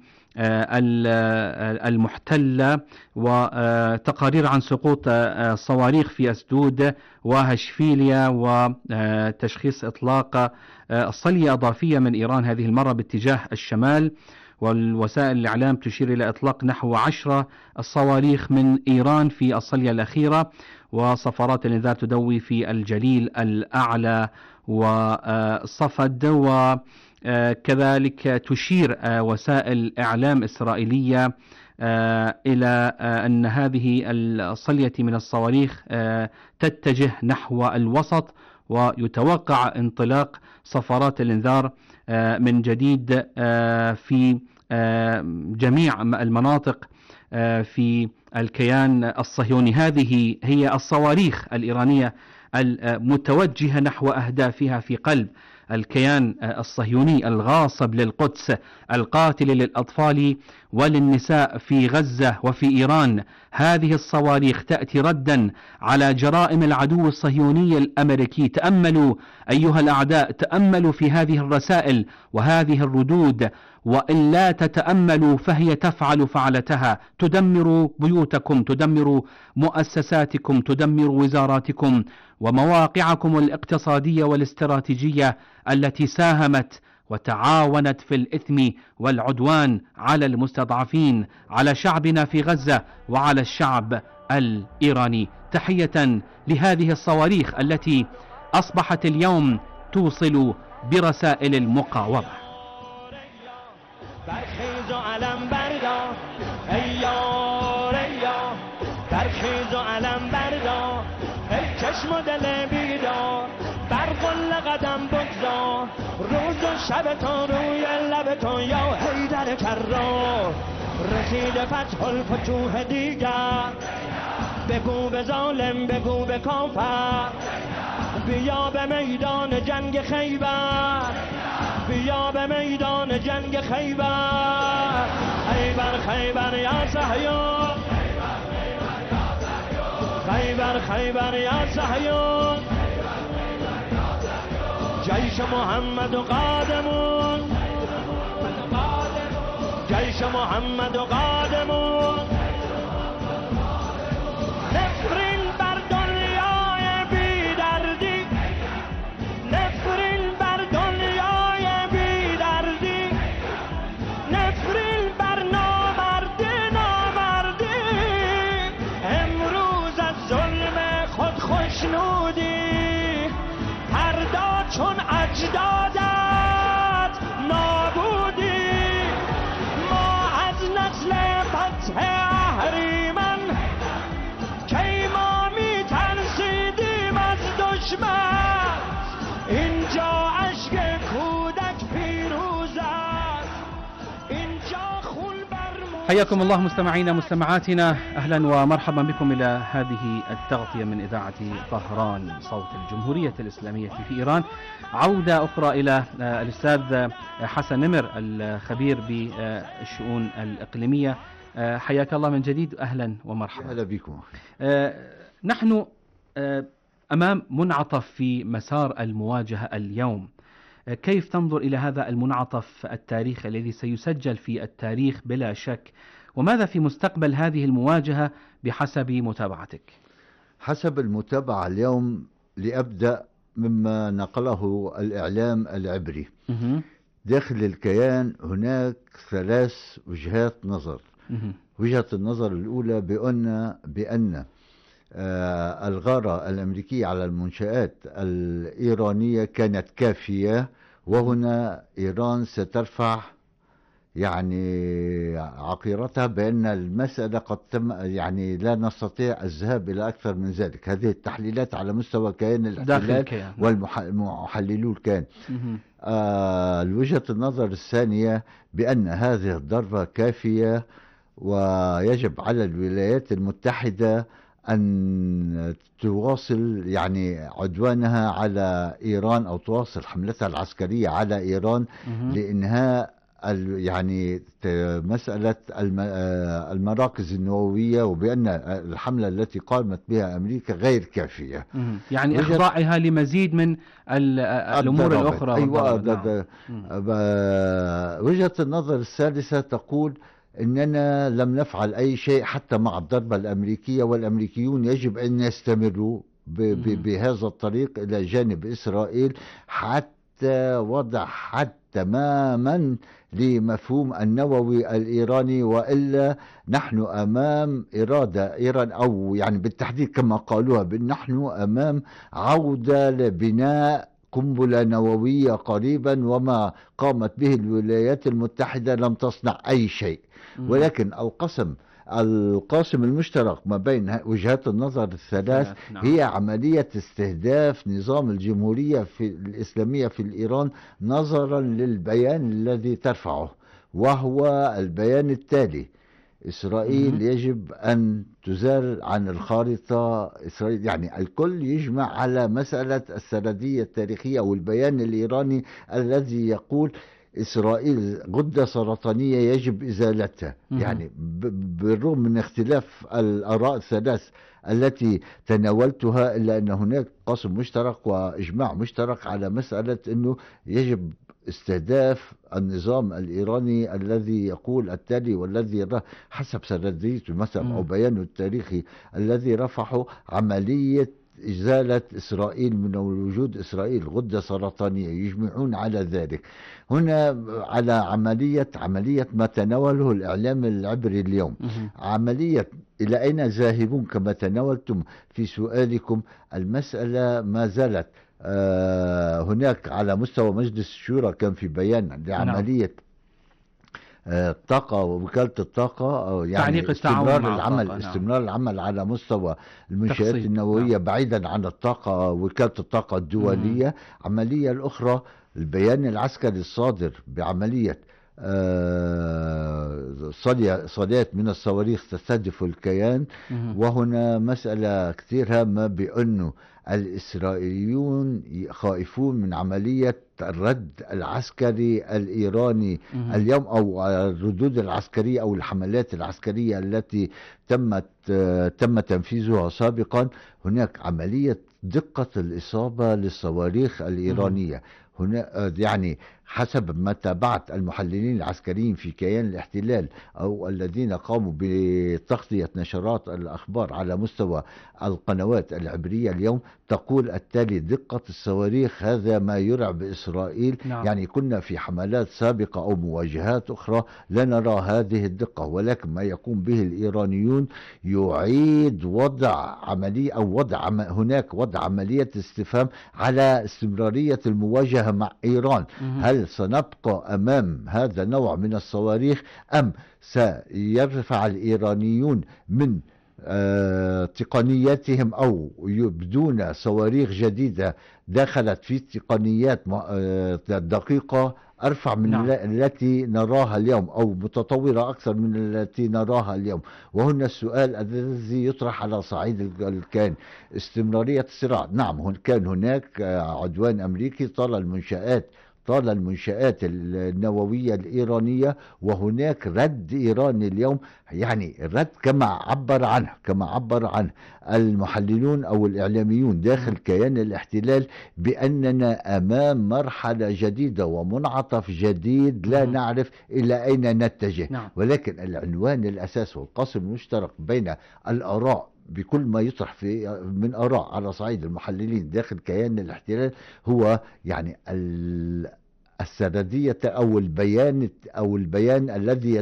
المحتلة، وتقارير عن سقوط صواريخ في أسدود وهشفيليا، وتشخيص إطلاق صلية إضافية من إيران هذه المرة باتجاه الشمال. والوسائل الإعلام تشير إلى إطلاق نحو 10 صواريخ من إيران في الصلية الأخيرة، وصفارات الإنذار تدوي في الجليل الأعلى وصفد. وكذلك تشير وسائل إعلام إسرائيلية إلى أن هذه الصلية من الصواريخ تتجه نحو الوسط، ويتوقع انطلاق صفارات الإنذار من جديد في جميع المناطق في الكيان الصهيوني. هذه هي الصواريخ الإيرانية المتوجهة نحو أهدافها في قلب الكيان الصهيوني الغاصب للقدس، القاتل للأطفال وللنساء في غزة وفي إيران. هذه الصواريخ تأتي ردا على جرائم العدو الصهيوني الأمريكي. تأملوا أيها الأعداء، تأملوا في هذه الرسائل وهذه الردود، وإن لا تتأملوا فهي تفعل فعلتها، تدمر بيوتكم، تدمر مؤسساتكم، تدمر وزاراتكم ومواقعكم الاقتصادية والاستراتيجية التي ساهمت وتعاونت في الإثم والعدوان على المستضعفين، على شعبنا في غزة وعلى الشعب الإيراني. تحية لهذه الصواريخ التي أصبحت اليوم توصل برسائل المقاومة. برخیز و علم بردار ای یار ای یار، برخیز و علم بردار ای چشم و دل بیدار، بر قلق قدم بگذار، روز و شبتون روی لبتون یا حیدر کرار. رسید فتح الفتوح دیگر، بگو به ظالم بگو به کافر، بیا به میدان جنگ خیبر، بیا به میدان جنگ خیبر. خیبر خیبر یا صهیون، خیبر خیبر یا صهیون. جیش محمد و قادمون، جیش محمد و قادمون. نفرین بر دنیای بی دردی، نفرین بر دنیای بی دردی، نفرین بر نامردی نامردی. امروز از ظلم خود خوشنودی، فردا چون اجدادت نابودی. ما از نسل فتح اهریمن کی ما می ترسیدیم از دشمن. اینجا اشک کودک پیروز است، اینجا خون بر. حياكم الله مستمعينا مستمعاتنا، أهلا ومرحبا بكم إلى هذه التغطية من إذاعة طهران صوت الجمهورية الإسلامية في إيران. عودة أخرى إلى الأستاذ حسن نمر الخبير بالشؤون الإقليمية. حياك الله من جديد، أهلا ومرحبا. أهلا بكم. نحن أمام منعطف في مسار المواجهة اليوم. كيف تنظر إلى هذا المنعطف التاريخي الذي سيسجل في التاريخ بلا شك، وماذا في مستقبل هذه المواجهة بحسب متابعتك؟ حسب المتابعة اليوم، لأبدأ مما نقله الإعلام العبري. داخل الكيان هناك 3 وجهات نظر. وجهة النظر الأولى بأن الغارة الأمريكية على المنشآت الإيرانية كانت كافية، وهنا إيران سترفع يعني عقيرتها بأن المسألة قد تم، يعني لا نستطيع الذهاب إلى أكثر من ذلك. هذه التحليلات على مستوى كيان الاحتلال والمحللو الكيان. الوجهة النظر الثانية بأن هذه الضربة كافية، ويجب على الولايات المتحدة أن تواصل يعني عدوانها على إيران، أو تواصل حملتها العسكرية على إيران لإنهاء يعني مسألة المراكز النووية، وبأن الحملة التي قامت بها أمريكا غير كافية، يعني إخضاعها لمزيد من الأمور الأخرى. أيوة. وجهة النظر الثالثة تقول إننا لم نفعل أي شيء حتى مع الضربة الأمريكية، والأمريكيون يجب أن يستمروا بهذا الطريق إلى جانب إسرائيل حتى وضع حد تماما لمفهوم النووي الإيراني، وإلا نحن أمام إرادة إيران، أو يعني بالتحديد كما قالوها، نحن أمام عودة لبناء قنبلة نووية قريبا، وما قامت به الولايات المتحدة لم تصنع أي شيء. ولكن القاسم المشترك ما بين وجهات النظر الثلاث هي عملية استهداف نظام الجمهورية الإسلامية في الإيران، نظرا للبيان الذي ترفعه، وهو البيان التالي: إسرائيل يجب أن تزال عن الخارطة. إسرائيل يعني الكل يجمع على مسألة السردية التاريخية، والبيان الإيراني الذي يقول إسرائيل غدة سرطانية يجب إزالتها. يعني بالرغم من اختلاف الآراء الثلاث التي تناولتها، إلا أن هناك قاسم مشترك وإجماع مشترك على مسألة أنه يجب استهداف النظام الإيراني الذي يقول التالي، والذي حسب سرديته مثلا أو بيانه التاريخي الذي رفعه: عملية إزالة إسرائيل من وجود إسرائيل غدة سرطانية. يجمعون على ذلك هنا على عملية ما تناوله الإعلام العبري اليوم. عملية إلى أين ذاهبون كما تناولتم في سؤالكم. المسألة ما زالت هناك على مستوى مجلس الشورى كان في بيان لعملية الطاقة ووكالة الطاقة، يعني استمرار العمل على مستوى المنشآت النووية بعيدا عن الطاقة، وكالة الطاقة الدولية. عملية الأخرى البيان العسكري الصادر بعملية صليات من الصواريخ تستهدف الكيان. وهنا مسألة كثير هامة، بأنه الإسرائيليون خائفون من عملية الرد العسكري الإيراني اليوم، أو الردود العسكرية أو الحملات العسكرية التي تم تنفيذها سابقا. هناك عملية دقة الإصابة للصواريخ الإيرانية. هنا يعني حسب ما تابعت المحللين العسكريين في كيان الاحتلال أو الذين قاموا بتغطية نشرات الأخبار على مستوى القنوات العبرية اليوم، تقول التالي: دقة الصواريخ هذا ما يرعب إسرائيل. يعني كنا في حملات سابقة أو مواجهات أخرى لا نرى هذه الدقة، ولكن ما يقوم به الإيرانيون يعيد وضع عملية أو هناك وضع عملية استفهام على استمرارية المواجهة مع إيران. هل سنبقى أمام هذا النوع من الصواريخ، أم سيرفع الإيرانيون من تقنياتهم أو يبدون صواريخ جديدة دخلت في تقنيات دقيقة أرفع من التي نراها اليوم، أو متطورة أكثر من التي نراها اليوم؟ وهنا السؤال الذي يطرح على صعيد الكيان: استمرارية الصراع. نعم، كان هناك عدوان أمريكي طال المنشآت النووية الإيرانية، وهناك رد إيراني اليوم. يعني الرد كما عبر عنه المحللون أو الإعلاميون داخل كيان الاحتلال، بأننا أمام مرحلة جديدة ومنعطف جديد لا نعرف إلى أين نتجه. ولكن العنوان الأساس والقاسم المشترك بين الآراء بكل ما يطرح من آراء على صعيد المحللين داخل كيان الاحتلال هو يعني السردية أو البيان الذي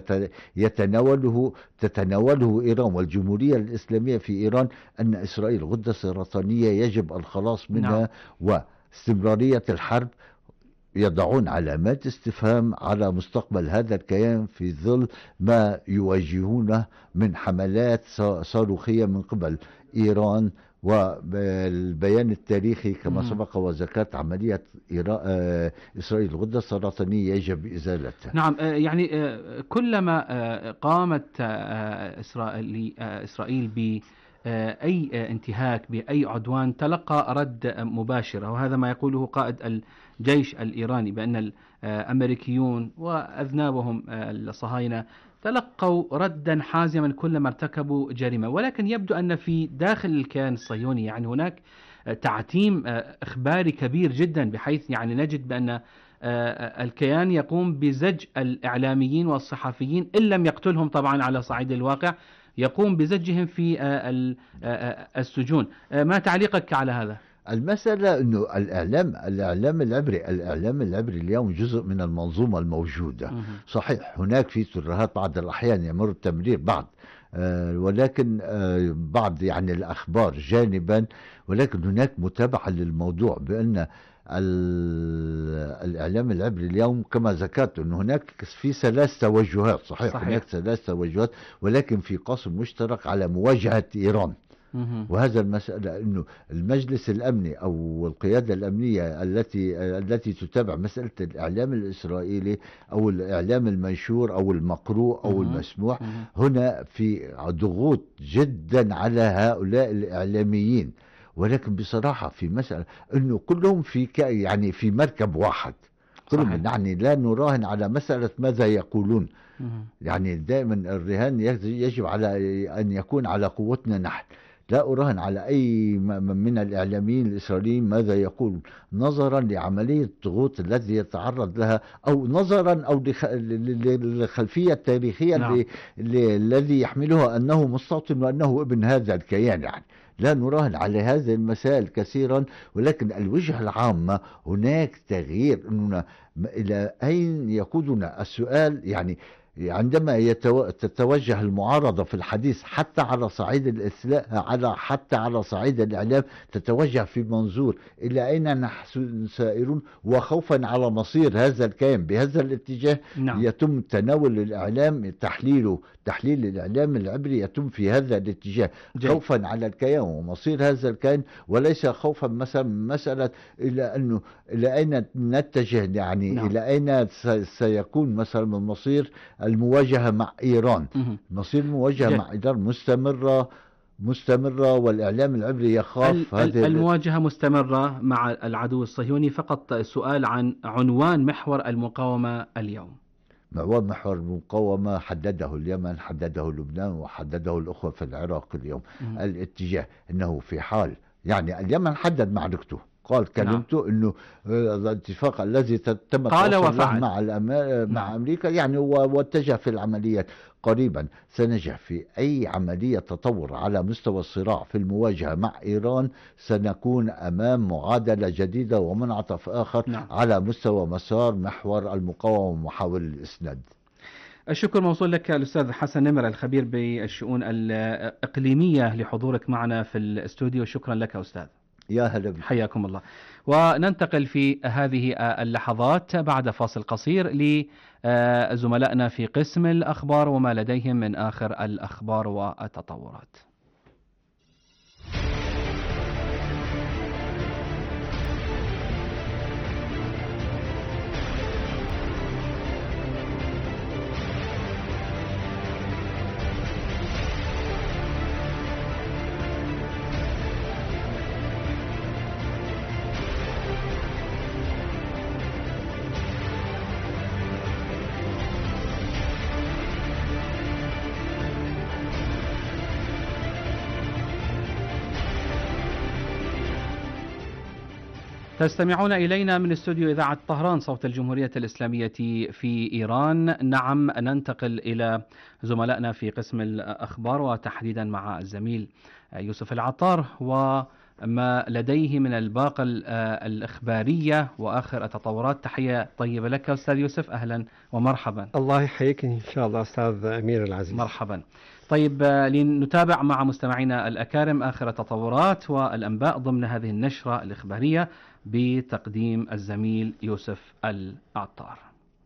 تتناوله إيران والجمهورية الإسلامية في إيران، أن إسرائيل غدة سرطانية يجب الخلاص منها واستمرارية الحرب. يضعون علامات استفهام على مستقبل هذا الكيان في ظل ما يواجهونه من حملات صاروخية من قبل إيران. والبيان التاريخي كما سبق وذكرت، عملية إسرائيل الغدة السرطانية يجب إزالتها. نعم، يعني كلما قامت إسرائيل بأي انتهاك بأي عدوان تلقى رد مباشر، وهذا ما يقوله قائد الجيش الإيراني، بأن الأمريكيون وأذنابهم الصهاينة تلقوا ردا حازما كلما ارتكبوا جريمة. ولكن يبدو أن في داخل الكيان الصهيوني يعني هناك تعتيم إخباري كبير جدا، بحيث يعني نجد بأن الكيان يقوم بزج الإعلاميين والصحفيين، إن لم يقتلهم طبعا على صعيد الواقع، يقوم بزجهم في السجون. ما تعليقك على هذا؟ المسألة أنه الإعلام العبري اليوم جزء من المنظومة الموجودة. صحيح هناك في ترهات بعض الأحيان يمر التمرير بعض، ولكن بعض يعني الأخبار جانبا، ولكن هناك متابعة للموضوع، بأن الإعلام العبري اليوم كما ذكرت أن هناك في 3 توجهات. صحيح هناك 3 توجهات، ولكن في قاسم مشترك على مواجهة إيران. وهذا المسألة أنه المجلس الأمني أو القيادة الأمنية التي تتابع مسألة الإعلام الإسرائيلي أو الإعلام المنشور أو المقروء أو المسموع، هنا في ضغوط جدا على هؤلاء الإعلاميين. ولكن بصراحة في مسألة أنه كلهم يعني في مركب واحد، كلهم يعني لا نراهن على مسألة ماذا يقولون. يعني دائما الرهان يجب على أن يكون على قوتنا نحن. لا أراهن على أي من الإعلاميين الإسرائيليين ماذا يقول، نظرا لعملية الضغوط التي يتعرض لها، أو نظرا أو للخلفية التاريخية الذي يحملها أنه مستوطن وأنه ابن هذا الكيان. يعني لا نراهن على هذه المسائل كثيرا، ولكن الوجهة العامة هناك تغيير. إلى أين يقودنا السؤال؟ يعني عندما تتوجه المعارضة في الحديث حتى على صعيد الإسلام، حتى على صعيد الإعلام، تتوجه في منظور إلى أين نحن سائرون، وخوفا على مصير هذا الكيان بهذا الاتجاه. نعم. يتم تناول الإعلام، تحليل الإعلام العبري يتم في هذا الاتجاه، خوفا على الكيان ومصير هذا الكيان، وليس خوفا مثلا مسألة إلى أين نتجه، يعني نعم. إلى أين سيكون مثلا المصير المواجهة مع إيران. مصير المواجهة مع إيران مستمرة، والإعلام العبري يخاف هذه المواجهة مستمرة مع العدو الصهيوني. فقط سؤال عن عنوان محور المقاومة اليوم. محور المقاومة حدده اليمن، حدده لبنان، وحدده الأخوة في العراق اليوم. الاتجاه أنه في حال، يعني اليمن حدد معركته، قال كلمته. نعم. انه الاتفاق الذي تم التوصل مع امريكا يعني واتجه في العمليات. قريبا سنجح في اي عملية تطور على مستوى الصراع في المواجهة مع ايران، سنكون امام معادلة جديدة ومنعطف اخر. نعم. على مستوى مسار محور المقاومة ومحاولة الاسناد. الشكر موصول لك الأستاذ حسن نمر الخبير بالشؤون الإقليمية لحضورك معنا في الاستوديو. شكرا لك أستاذ. يا هلا بك. حياكم الله. وننتقل في هذه اللحظات بعد فاصل قصير لزملائنا في قسم الأخبار وما لديهم من آخر الأخبار والتطورات. تستمعون إلينا من استوديو إذاعة طهران صوت الجمهورية الإسلامية في إيران. نعم، ننتقل إلى زملائنا في قسم الأخبار وتحديدا مع الزميل يوسف العطار وما لديه من الباقة الإخبارية وآخر التطورات. تحية طيبة لك أستاذ يوسف، أهلا ومرحبا. الله يحييك إن شاء الله أستاذ أمير العزيز. مرحبا. طيب، لنتابع مع مستمعينا الأكارم آخر التطورات والأنباء ضمن هذه النشرة الإخبارية بتقديم الزميل يوسف العطار.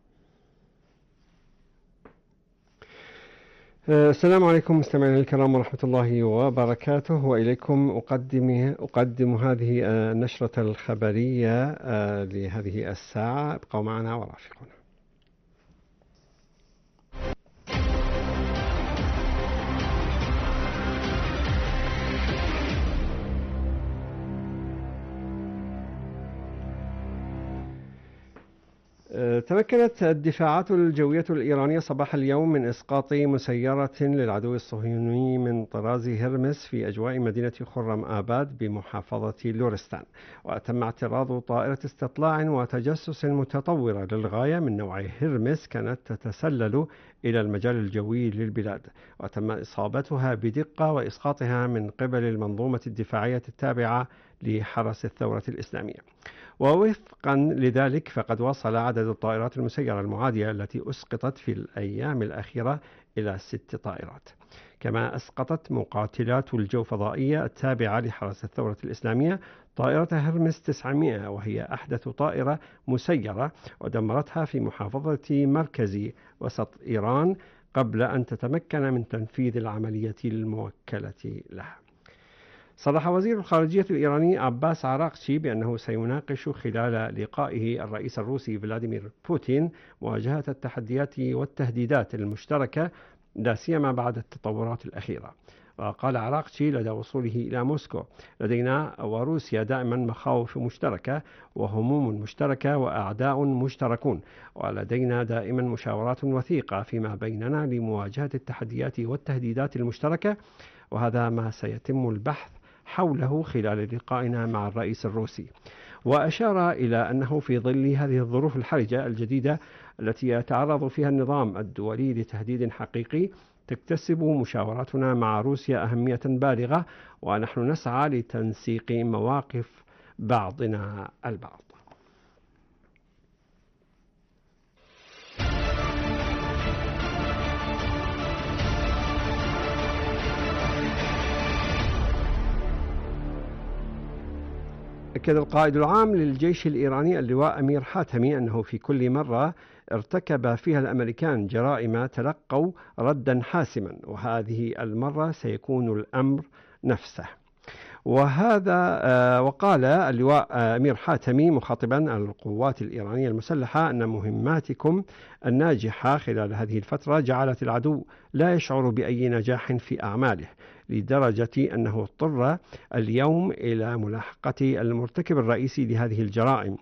السلام عليكم مستمعينا الكرام ورحمة الله وبركاته، وإليكم أقدم هذه النشرة الخبرية لهذه الساعة. ابقوا معنا ورافقونا. تمكنت الدفاعات الجوية الإيرانية صباح اليوم من إسقاط مسيرة للعدو الصهيوني من طراز هرمس في أجواء مدينة خرم آباد بمحافظة لورستان، وتم اعتراض طائرة استطلاع وتجسس متطورة للغاية من نوع هرمس كانت تتسلل إلى المجال الجوي للبلاد، وتم إصابتها بدقة وإسقاطها من قبل المنظومة الدفاعية التابعة لحرس الثورة الإسلامية. ووفقا لذلك فقد وصل عدد الطائرات المسيرة المعادية التي أسقطت في الأيام الأخيرة إلى 6 طائرات. كما أسقطت مقاتلات الجو فضائية التابعة لحرس الثورة الإسلامية طائرة هرمس 900، وهي أحدث طائرة مسيرة، ودمرتها في محافظة مركزي وسط إيران قبل أن تتمكن من تنفيذ العملية الموكلة لها. صرح وزير الخارجية الإيراني عباس عراقشي بأنه سيناقش خلال لقائه الرئيس الروسي فلاديمير بوتين مواجهة التحديات والتهديدات المشتركة لا سيما بعد التطورات الأخيرة. وقال عراقشي لدى وصوله إلى موسكو: لدينا وروسيا دائما مخاوف مشتركة وهموم مشتركة وأعداء مشتركون، ولدينا دائما مشاورات وثيقة فيما بيننا لمواجهة التحديات والتهديدات المشتركة، وهذا ما سيتم البحث حوله خلال لقائنا مع الرئيس الروسي. وأشار إلى أنه في ظل هذه الظروف الحرجة الجديدة التي يتعرض فيها النظام الدولي لتهديد حقيقي، تكتسب مشاوراتنا مع روسيا أهمية بالغة، ونحن نسعى لتنسيق مواقف بعضنا البعض. أكد القائد العام للجيش الإيراني اللواء أمير حاتمي أنه في كل مرة ارتكب فيها الأمريكان جرائم تلقوا ردا حاسما، وهذه المرة سيكون الأمر نفسه. وقال اللواء أمير حاتمي مخاطبا القوات الإيرانية المسلحة أن مهماتكم الناجحة خلال هذه الفترة جعلت العدو لا يشعر بأي نجاح في أعماله، لدرجة أنه اضطر اليوم إلى ملاحقة المرتكب الرئيسي لهذه الجرائم